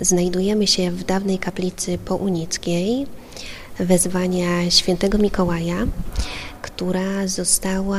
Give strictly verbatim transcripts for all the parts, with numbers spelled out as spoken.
Znajdujemy się w dawnej kaplicy pounickiej wezwania świętego Mikołaja, która została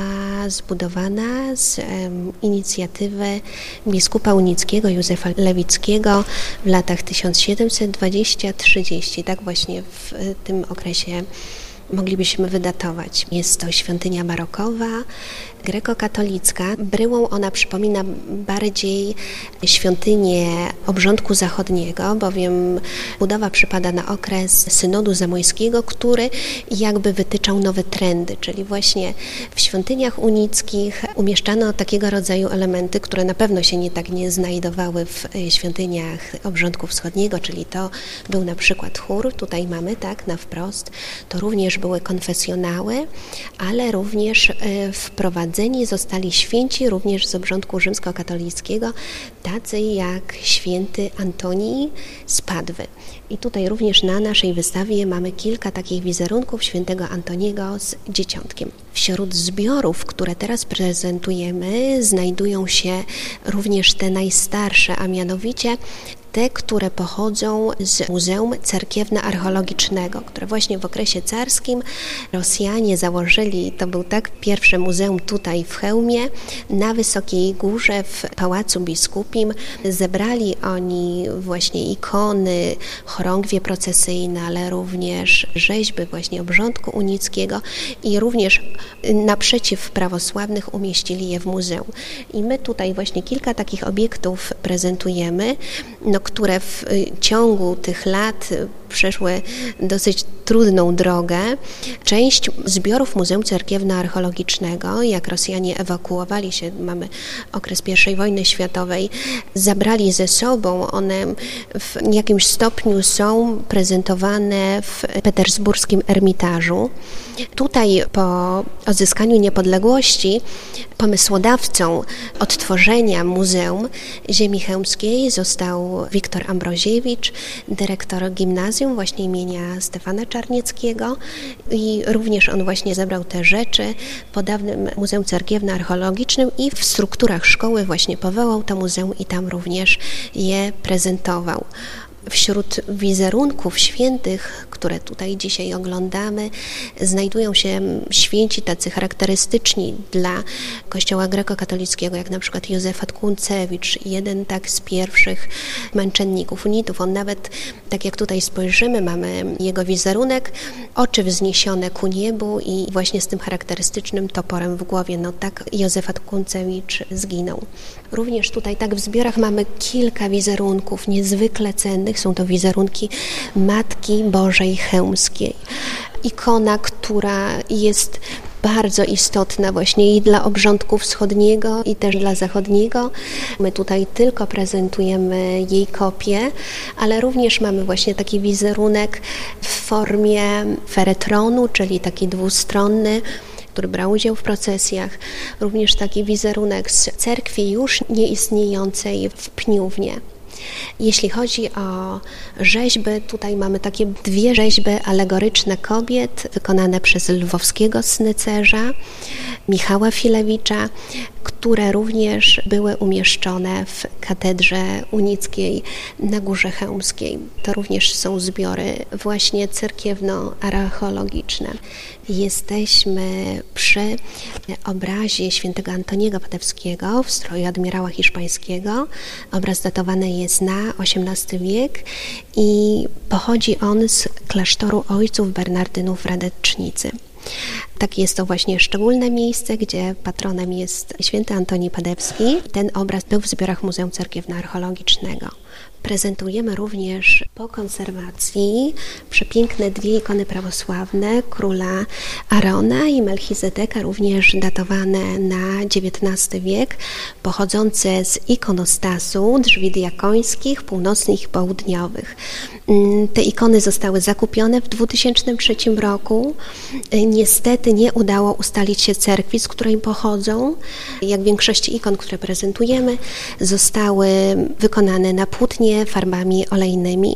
zbudowana z um, inicjatywy biskupa unickiego Józefa Lewickiego w latach tysiąc siedemset dwadzieścia do trzydziestu. Tak właśnie w tym okresie moglibyśmy wydatować. Jest to świątynia barokowa, grekokatolicka. Bryłą ona przypomina bardziej świątynię obrządku zachodniego, bowiem budowa przypada na okres synodu zamojskiego, który jakby wytyczał nowe trendy, czyli właśnie w świątyniach unickich umieszczano takiego rodzaju elementy, które na pewno się nie tak nie znajdowały w świątyniach obrządku wschodniego, czyli to był na przykład chór, tutaj mamy tak na wprost, to również były konfesjonały, ale również wprowadzeni zostali święci również z obrządku rzymskokatolickiego, tacy jak święty Antoni z Padwy. I tutaj również na naszej wystawie mamy kilka takich wizerunków świętego Antoniego z dzieciątkiem. Wśród zbiorów, które teraz prezentujemy, znajdują się również te najstarsze, a mianowicie te, które pochodzą z Muzeum Cerkiewno-Archeologicznego, które właśnie w okresie carskim Rosjanie założyli, to był tak pierwsze muzeum tutaj w Chełmie, na Wysokiej Górze w Pałacu Biskupim. Zebrali oni właśnie ikony, chorągwie procesyjne, ale również rzeźby właśnie obrządku unickiego i również naprzeciw prawosławnych umieścili je w muzeum. I my tutaj właśnie kilka takich obiektów prezentujemy, no, które w ciągu tych lat przeszły dosyć trudną drogę. Część zbiorów Muzeum Cerkiewno-Archeologicznego, jak Rosjanie ewakuowali się, mamy okres pierwszej wojny światowej, zabrali ze sobą. One w jakimś stopniu są prezentowane w petersburskim Ermitażu. Tutaj po odzyskaniu niepodległości pomysłodawcą odtworzenia Muzeum Ziemi Chełmskiej został Wiktor Ambroziewicz, dyrektor gimnazjum właśnie imienia Stefana Czarnieckiego i również on właśnie zebrał te rzeczy po dawnym Muzeum Cerkiewno-Archeologicznym i w strukturach szkoły właśnie powołał to muzeum i tam również je prezentował. Wśród wizerunków świętych, które tutaj dzisiaj oglądamy, znajdują się święci tacy charakterystyczni dla Kościoła grekokatolickiego, jak na przykład Józef Kuncewicz, jeden tak z pierwszych męczenników unitów. On nawet, tak jak tutaj spojrzymy, mamy jego wizerunek, oczy wzniesione ku niebu i właśnie z tym charakterystycznym toporem w głowie. No tak Józef Kuncewicz zginął. Również tutaj tak w zbiorach mamy kilka wizerunków niezwykle cennych. Są to wizerunki Matki Bożej Chełmskiej. Ikona, która jest bardzo istotna właśnie i dla obrządku wschodniego i też dla zachodniego. My tutaj tylko prezentujemy jej kopię, ale również mamy właśnie taki wizerunek w formie feretronu, czyli taki dwustronny, który brał udział w procesjach. Również taki wizerunek z cerkwi już nieistniejącej w Pniównie. Jeśli chodzi o rzeźby, tutaj mamy takie dwie rzeźby alegoryczne kobiet wykonane przez lwowskiego snycerza Michała Filewicza, które również były umieszczone w katedrze unickiej na Górze Chełmskiej. To również są zbiory właśnie cerkiewno-archeologiczne. Jesteśmy przy obrazie świętego Antoniego Padewskiego w stroju admirała hiszpańskiego. Obraz datowany jest na osiemnasty wiek i pochodzi on z klasztoru ojców Bernardynów w Radecznicy. Tak, jest to właśnie szczególne miejsce, gdzie patronem jest święty Antoni Padewski. Ten obraz był w zbiorach Muzeum Cerkiewno-Archeologicznego. Prezentujemy również po konserwacji przepiękne dwie ikony prawosławne króla Arona i Melchizedeka, również datowane na dziewiętnasty wiek, pochodzące z ikonostasu drzwi diakońskich, północnych i południowych. Te ikony zostały zakupione w dwa tysiące trzecim roku. Niestety nie udało ustalić się cerkwi, z której pochodzą. Jak w większości ikon, które prezentujemy, zostały wykonane na płótnie farbami olejnymi.